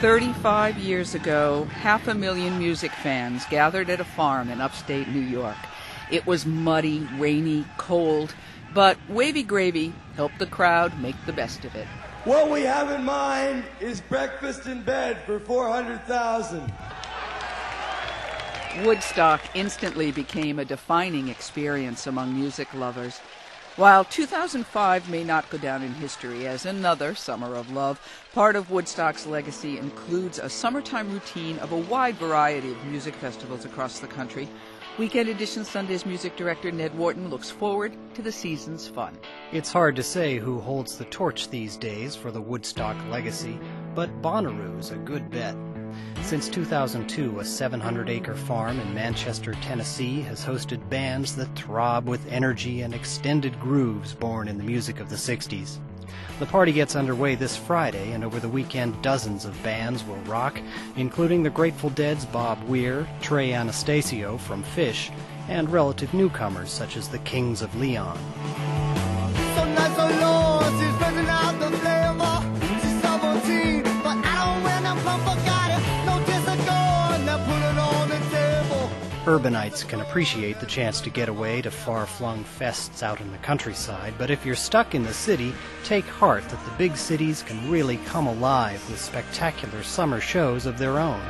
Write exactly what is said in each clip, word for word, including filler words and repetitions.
thirty-five years ago, half a million music fans gathered at a farm in upstate New York. It was muddy, rainy, cold, but Wavy Gravy helped the crowd make the best of it. What we have in mind is breakfast in bed for four hundred thousand. Woodstock instantly became a defining experience among music lovers. While two thousand five may not go down in history as another summer of love, part of Woodstock's legacy includes a summertime routine of a wide variety of music festivals across the country. Weekend Edition Sunday's music director Ned Wharton looks forward to the season's fun. It's hard to say who holds the torch these days for the Woodstock legacy, but Bonnaroo's a good bet. Since two thousand two, a seven hundred acre farm in Manchester, Tennessee has hosted bands that throb with energy and extended grooves born in the music of the sixties. The party gets underway this Friday, and over the weekend dozens of bands will rock, including the Grateful Dead's Bob Weir, Trey Anastasio from Phish, and relative newcomers such as the Kings of Leon. So nice, so low, she's bringing out the flavor. She's seventeen, but I don't wear them plump forgot it. No disco, now put it on the table. Urbanites can appreciate the chance to get away to far-flung fests out in the countryside, but if you're stuck in the city, take heart that the big cities can really come alive with spectacular summer shows of their own.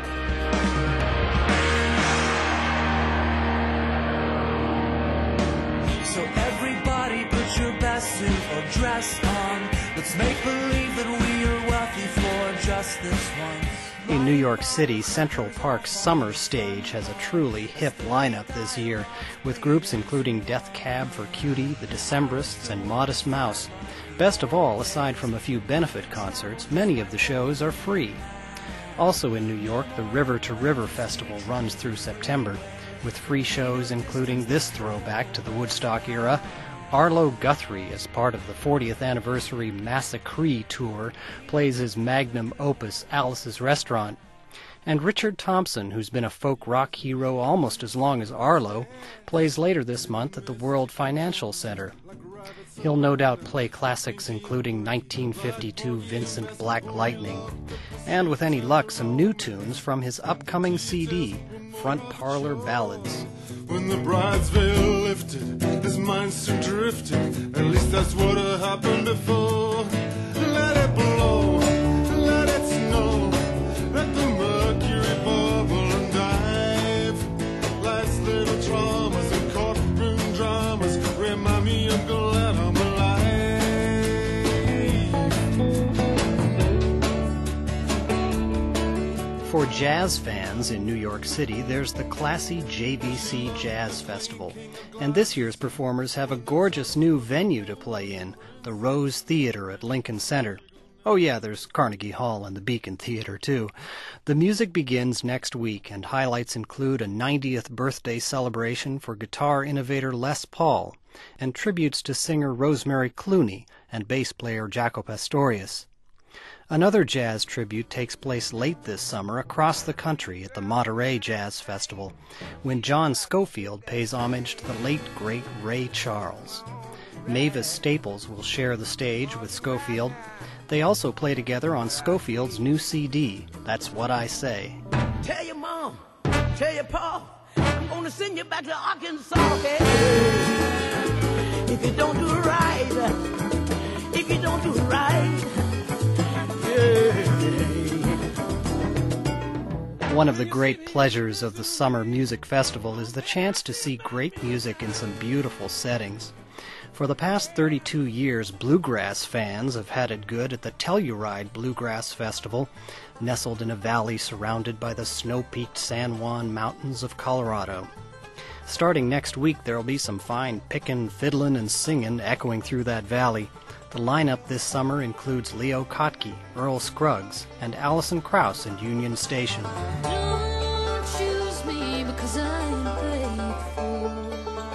So everybody put your best suit or dress on. Let's make believe that we are wealthy for just this once. In New York City, Central Park's Summer Stage has a truly hip lineup this year, with groups including Death Cab for Cutie, The Decemberists, and Modest Mouse. Best of all, aside from a few benefit concerts, many of the shows are free. Also in New York, the River to River Festival runs through September, with free shows including this throwback to the Woodstock era. Arlo Guthrie, as part of the fortieth anniversary Massacre tour, plays his magnum opus Alice's Restaurant. And Richard Thompson, who's been a folk rock hero almost as long as Arlo, plays later this month at the World Financial Center. He'll no doubt play classics including nineteen fifty-two Vincent Black Lightning, and with any luck, some new tunes from his upcoming C D, Front Parlor Ballads. When the bride's veil lifted, his mind soon drifted. At least that's what had happened before. Let it blow, let it snow, let the mercury bubble and dive. Life's little traumas and courtroom dramas remind me I'm glad I'm alive. For jazz fans in New York City, there's the classy J B C Jazz Festival. And this year's performers have a gorgeous new venue to play in, the Rose Theater at Lincoln Center. Oh yeah, there's Carnegie Hall and the Beacon Theater too. The music begins next week, and highlights include a ninetieth birthday celebration for guitar innovator Les Paul, and tributes to singer Rosemary Clooney and bass player Jaco Pastorius. Another jazz tribute takes place late this summer across the country at the Monterey Jazz Festival, when John Scofield pays homage to the late, great Ray Charles. Mavis Staples will share the stage with Scofield. They also play together on Scofield's new C D, That's What I Say. Tell your mom, tell your pa, I'm gonna send you back to Arkansas. Hey, if you don't do it right, if you don't do it right. One of the great pleasures of the Summer Music Festival is the chance to see great music in some beautiful settings. For the past thirty-two years, bluegrass fans have had it good at the Telluride Bluegrass Festival, nestled in a valley surrounded by the snow-peaked San Juan Mountains of Colorado. Starting next week, there'll be some fine pickin', fiddlin', and singin' echoing through that valley. The lineup this summer includes Leo Kottke, Earl Scruggs, and Alison Krauss and Union Station. Don't choose me because I'm faithful.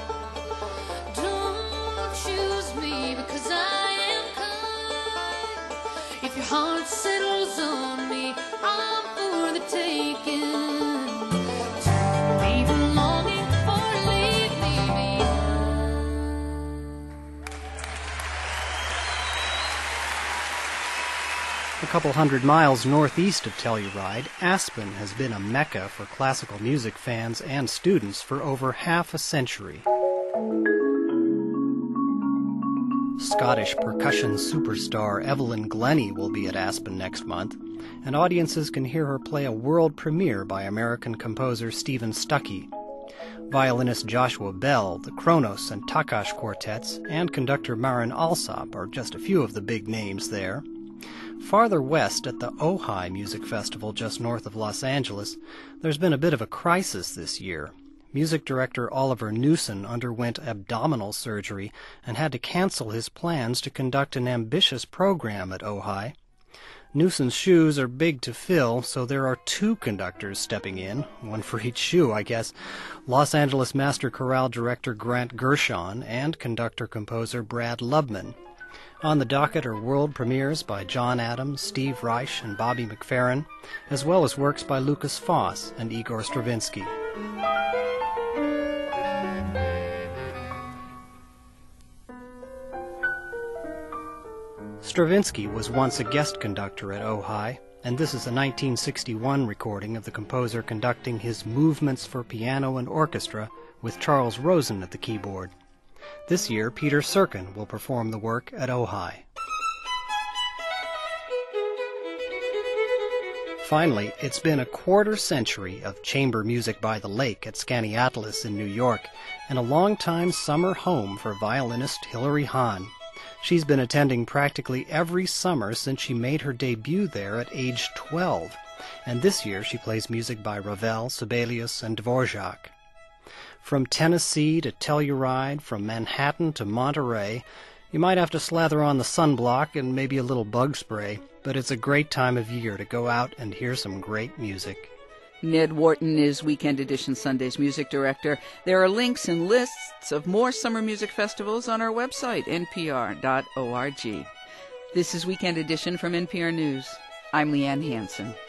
Don't choose me because I am kind. If your heart settles on me, I'm for the taking. Leave a longing or leave me behind. A couple hundred miles northeast of Telluride, Aspen has been a mecca for classical music fans and students for over half a century. Scottish percussion superstar Evelyn Glennie will be at Aspen next month, and audiences can hear her play a world premiere by American composer Stephen Stuckey. Violinist Joshua Bell, the Kronos and Takash quartets, and conductor Marin Alsop are just a few of the big names there. Farther west at the Ojai Music Festival just north of Los Angeles, there's been a bit of a crisis this year. Music director Oliver Newson underwent abdominal surgery and had to cancel his plans to conduct an ambitious program at Ojai. Newson's shoes are big to fill, so there are two conductors stepping in, one for each shoe, I guess. Los Angeles Master Chorale director Grant Gershon and conductor-composer Brad Lubman. On the docket are world premieres by John Adams, Steve Reich, and Bobby McFerrin, as well as works by Lucas Foss and Igor Stravinsky. Stravinsky was once a guest conductor at Ojai, and this is a nineteen sixty-one recording of the composer conducting his Movements for Piano and Orchestra with Charles Rosen at the keyboard. This year, Peter Serkin will perform the work at Ojai. Finally, it's been a quarter century of chamber music by the lake at Skaneateles in New York, and a long-time summer home for violinist Hilary Hahn. She's been attending practically every summer since she made her debut there at age twelve, and this year she plays music by Ravel, Sibelius, and Dvorak. From Tennessee to Telluride, from Manhattan to Monterey, you might have to slather on the sunblock and maybe a little bug spray, but it's a great time of year to go out and hear some great music. Ned Wharton is Weekend Edition Sunday's music director. There are links and lists of more summer music festivals on our website, N P R dot org. This is Weekend Edition from N P R News. I'm Leanne Hansen.